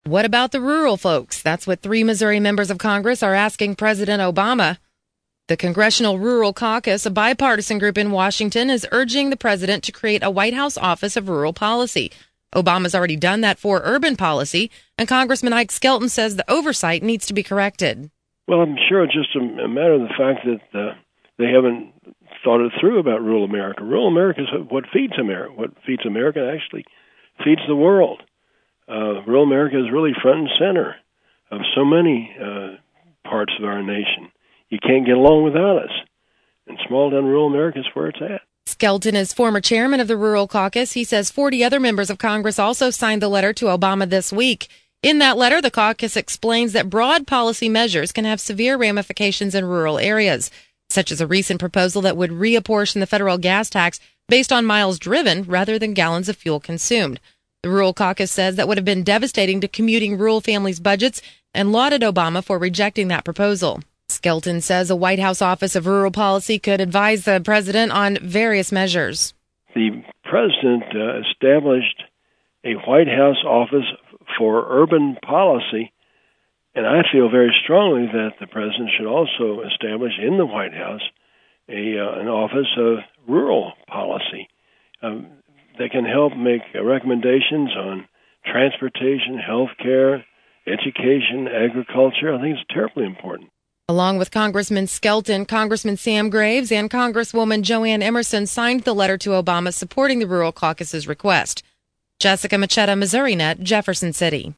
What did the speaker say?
What about the rural folks? That's what 3 Missouri members of Congress are asking President Obama. The Congressional Rural Caucus, a bipartisan group in Washington, is urging the president to create a White House Office of Rural Policy. Obama's already done that for urban policy, and Congressman Ike Skelton says the oversight needs to be corrected. Well, I'm sure it's just a matter of the fact that they haven't thought it through about rural America. Rural America is what feeds America. What feeds America actually feeds the world. Rural America is really front and center of so many parts of our nation. You can't get along without us. And small town rural America is where it's at. Skelton is former chairman of the Rural Caucus. He says 40 other members of Congress also signed the letter to Obama this week. In that letter, the caucus explains that broad policy measures can have severe ramifications in rural areas, such as a recent proposal that would reapportion the federal gas tax based on miles driven rather than gallons of fuel consumed. The Rural Caucus says that would have been devastating to commuting rural families' budgets and lauded Obama for rejecting that proposal. Skelton says a White House Office of Rural Policy could advise the president on various measures. The president established a White House Office for Urban Policy, and I feel very strongly that the president should also establish in the White House an Office of Rural Policy. They can help make recommendations on transportation, health care, education, agriculture. I think it's terribly important. Along with Congressman Skelton, Congressman Sam Graves and Congresswoman Joanne Emerson signed the letter to Obama supporting the Rural Caucus's request. Jessica Machetta, MissouriNet, Jefferson City.